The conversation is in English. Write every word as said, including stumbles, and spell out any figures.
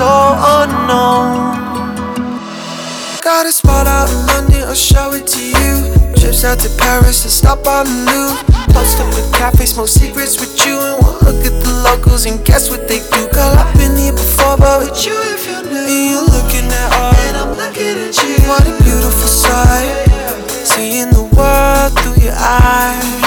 so unknown. Got a spot out in London, I'll show it to you. Trips out to Paris and stop on the Louvre. Post up a cafe, smoke secrets with you, and we'll look at the locals and guess what they do. Girl, I've been here before, but with you if you knew. And you're looking at art, and I'm looking at you. What a beautiful sight, seeing the world through your eyes.